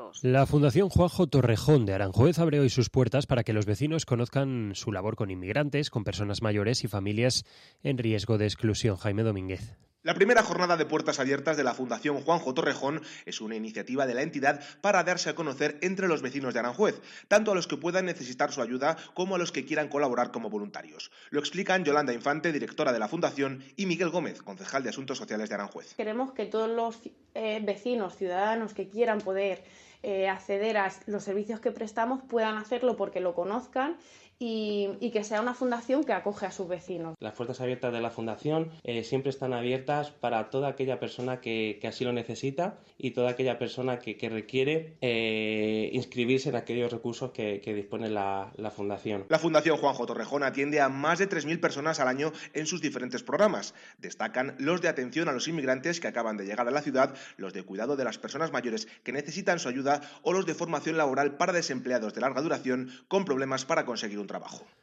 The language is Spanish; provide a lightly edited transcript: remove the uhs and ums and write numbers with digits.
empleados. La Fundación Juanjo Torrejón de Aranjuez abre hoy sus puertas para que los vecinos conozcan su labor con inmigrantes, con personas mayores y familias en riesgo de exclusión. Jaime Domínguez. La primera jornada de puertas abiertas de la Fundación Juanjo Torrejón es una iniciativa de la entidad para darse a conocer entre los vecinos de Aranjuez, tanto a los que puedan necesitar su ayuda como a los que quieran colaborar como voluntarios. Lo explican Yolanda Infante, directora de la Fundación, y Miguel Gómez, concejal de Asuntos Sociales de Aranjuez. Queremos que todos los vecinos, ciudadanos que quieran poder acceder a los servicios que prestamos puedan hacerlo porque lo conozcan y que sea una fundación que acoge a sus vecinos. Las puertas abiertas de la fundación siempre están abiertas para toda aquella persona que así lo necesita y toda aquella persona que requiere inscribirse en aquellos recursos que dispone la fundación. La Fundación Juanjo Torrejón atiende a más de 3.000 personas al año en sus diferentes programas. Destacan los de atención a los inmigrantes que acaban de llegar a la ciudad, los de cuidado de las personas mayores que necesitan su ayuda o los de formación laboral para desempleados de larga duración con problemas para conseguir un trabajo.